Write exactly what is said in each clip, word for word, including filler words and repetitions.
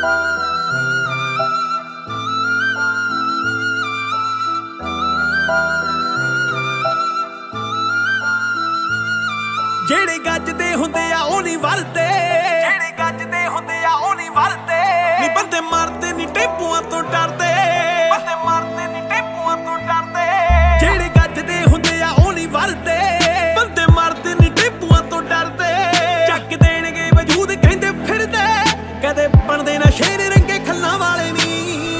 ਜਿਹੜੇ ਗੱਜਦੇ ਹੁੰਦੇ ਆ ਉਹ ਨਹੀਂ ਵਰਦੇ, ਜਿਹੜੇ ਗੱਜਦੇ ਹੁੰਦੇ ਆ ਉਹ ਨਹੀਂ ਵਰਦੇ। ਨੀ ਬੰਦੇ ਮਰਦੇ ਨੀ ਟੇਪੂਆਂ ਤੋਂ ਡਰਦੇ, ਬੰਦੇ ਮਰਦੇ ਨੀ ਟੇਪੂਆਂ ਤੋਂ ਡਰਦੇ। ਜਿਹੜੇ ਗੱਜਦੇ ਹੁੰਦੇ ਆ ਉਹ ਨਹੀਂ ਵਰਦੇ, ਬੰਦੇ ਮਰਦੇ ਨੀ ਟੇਪੂਆਂ ਤੋਂ ਡਰਦੇ। ਚੱਕ ਦੇਣਗੇ ਵਜੂਦ ਕਹਿੰਦੇ ਫਿਰਦੇ, ਕਦੇ ਬਣਦੇ ਨਾ ਸ਼ੇਰ ਰੰਗੇ ਖੱਲਾਂ ਵਾਲੇ ਨੀ।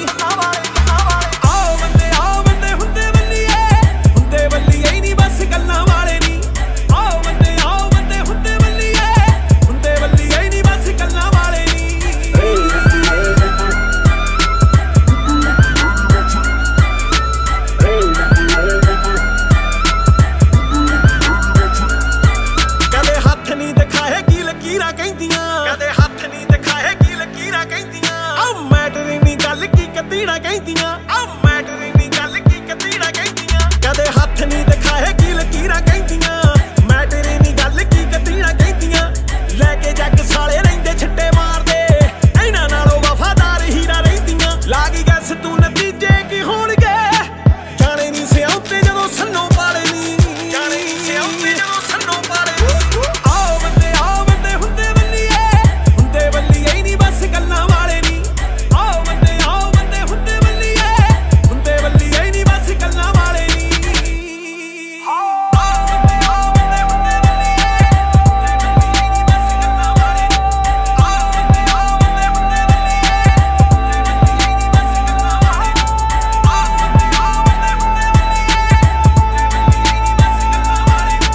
ਆਓ ਬੰਦੇ ਆਓ ਬੰਦੇ ਹੁੰਦੇ ਵੱਲੀਏ, ਹੁੰਦੇ ਵੱਲੀਏ ਨੀ ਬਸ ਗੱਲਾਂ ਵਾਲੇ ਨੀ। ਆਓ ਬੰਦੇ ਆਓ ਬੰਦੇ ਹੁੰਦੇ ਵੱਲੀਏ, ਹੁੰਦੇ ਵੱਲੀਏ ਨੀ ਬਸ ਗੱਲਾਂ ਵਾਲੇ ਨੀ। ਕਦੇ ਹੱਥ ਨਹੀਂ ਦਿਖਾਏ ਕੀ ਲਕੀਰਾਂ ਕਹਿੰਦੀਆਂ, ਕਦੇ ਹੱਥ ਨਹੀਂ ਦਿਖਾਏ ਕੀ ਲਕੀਰਾਂ ਕਹਿੰਦੀਆਂ। ਆਹ ਮੈਟਰ ਨਹੀਂ ਗੱਲ ਕੀ ਕਤੀੜਾ ਕਹਿੰਦੀਆਂ, ਆਹ ਮੈਟਰ ਨਹੀਂ ਗੱਲ ਕੀ ਕਤੀੜਾ ਕਹਿੰਦੀਆਂ। ਕਦੇ ਹੱਥ ਨਹੀਂ ਦਿਖਾਏ ਕੀ ਲਕੀਰਾਂ ਕਹਿੰਦੀਆਂ, ਮੈਟਰ ਨਹੀਂ ਗੱਲ ਕੀ ਕਤੀੜਾ ਕਹਿੰਦੀਆਂ। ਲੈ ਕੇ ਜੱਗ ਸਾਲੇ ਰਹਿੰਦੇ ਛੱਡੇ ਮਾਰਦੇ, ਇਹਨਾਂ ਨਾਲੋਂ ਵਫਾਦਾਰ ਹੀਰਾ ਰਹਿੰਦੀਆਂ। ਲਾਗੀ ਗੈਸ ਤੂੰ ਨਤੀਜੇ ਕੀ ਹੋਣਗੇ, ਜਾਣੇ ਨਹੀਂ ਸਿਆਉਂਦੇ ਜਦੋਂ ਸੰਨੋਂ ਪਾਲੇ ਨੀ, ਜਾਣੇ ਨਹੀਂ ਸਿਆਉਂਦੇ ਜਦੋਂ ਸੰਨੋਂ ਪਾਲੇ ਨੀ। ਆਓ ਬੰਦੇ ਆਓ ਬੰਦੇ ਹੁੰਦੇ ਵੱਲੀਏ, ਹੁੰਦੇ ਵੱਲੀਏ ਨੀ ਬਸ ਗੱਲਾਂ ਵਾਲੇ ਨੀ। ਆਓ ਬੰਦੇ ਆਓ ਬੰਦੇ ਹੁੰਦੇ ਵੱਲੀਏ, ਹੁੰਦੇ ਵੱਲੀਏ ਨੀ ਬਸ ਗੱਲਾਂ ਵਾਲੇ ਨੀ। ਆਓ ਬੰਦੇ ਆਓ ਬੰਦੇ ਹੁੰਦੇ ਵੱਲੀਏ, ਹੁੰਦੇ ਵੱਲੀਏ ਨੀ ਬਸ ਗੱਲਾਂ ਵਾਲੇ ਨੀ। ਆਓ ਬੰਦੇ ਆਓ ਬੰਦੇ ਹੁੰਦੇ ਵੱਲੀਏ, ਹੁੰਦੇ ਵੱਲੀਏ ਨੀ ਬਸ ਗੱਲਾਂ ਵਾਲੇ ਨੀ। ਆਓ ਬੰਦੇ ਆਓ ਬੰਦੇ ਹੁੰਦੇ ਵੱਲੀਏ, ਹੁੰਦੇ ਵੱਲੀਏ ਨੀ ਬਸ ਗੱਲਾਂ ਵਾਲੇ ਨੀ।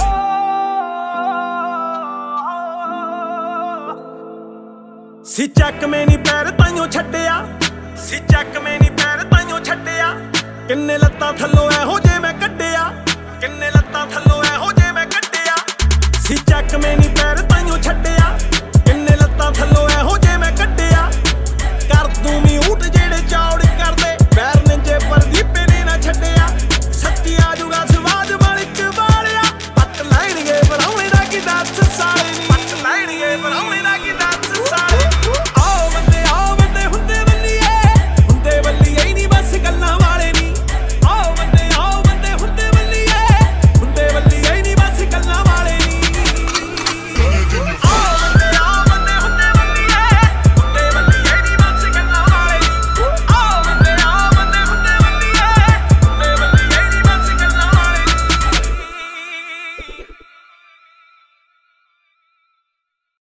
ਸੀ ਚੱਕ ਮੈਂ ਨੀ ਪੈਰ ਤਾਈਓ ਛੱਡਿਆ, ਸੀ ਚੱਕ ਮੈਂ ਨੀ ਪੈਰ ਤਾਈਓ ਛੱਡਿਆ। ਕਿੰਨੇ ਲੱਤਾਂ ਥੱਲੋਂ ਇਹੋ ਜੇ ਮੈਂ ਕੱਢਿਆ, ਕਿੰਨੇ ਲੱਤਾਂ ਥੱਲੋਂ ਇਹੋ ਜੇ ਮੈਂ ਕੱਢਿਆ। ਸੀ ਚੱਕ ਮੈਂ ਨੀ ਪੈਰ ਤਾਈਓ ਛੱਡਿਆ, ਕਿੰਨੇ ਲੱਤਾਂ ਥੱਲੋਂ ਇਹੋ ਜੇ ਮੈਂ ਕੱਢਿਆ। ਕਰ ਦੂੰ ਮਿਊਟ ਜਿਹੜੇ ਚੌੜ ਕਰਦੇ, ਪੈਰ ਨਿੰਜੇ ਪਰ ਦੀਪੇ ਨੇ ਨਾ ਛੱਡਿਆ। ਸੱਚੀ ਆਜੂਗਾ ਸਵਾਦ ਮਾਲਿਕ ਵਾਲਿਆ, ਪੱਟ ਲੈਣਗੇ ਬਣਾਉਣੇ ਦਾ ਕੀ ਦੱਸ ਸਾਲੇ ਨੀ, ਪੱਟ ਲੈਣਗੇ ਬਣਾਉਣੇ